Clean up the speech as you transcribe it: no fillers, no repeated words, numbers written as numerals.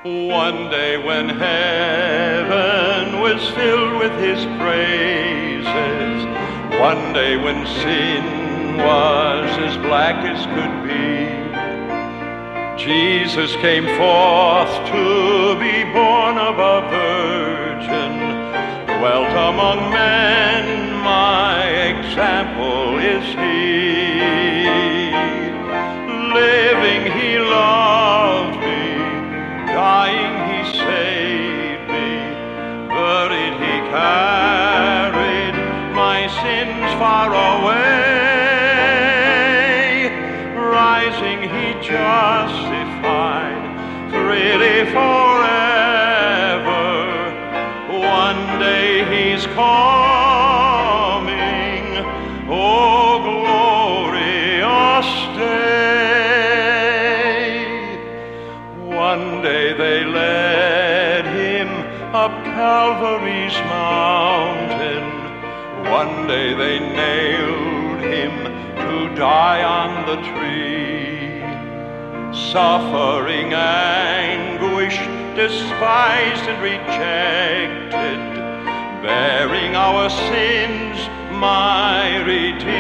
One day when heaven was filled with his praises, one day when sin was as black as could be, Jesus came forth to be born of a virgin, dwelt among men, my example is he. Living he loved me, dying he saved me, buried he carried my sins far away, rising he justified freely forever. One day he's coming, oh glorious day. One day they led him up Calvary's mountain, one day they nailed him to die on the tree, suffering anguish, despised and rejected, bearing our sins, my Redeemer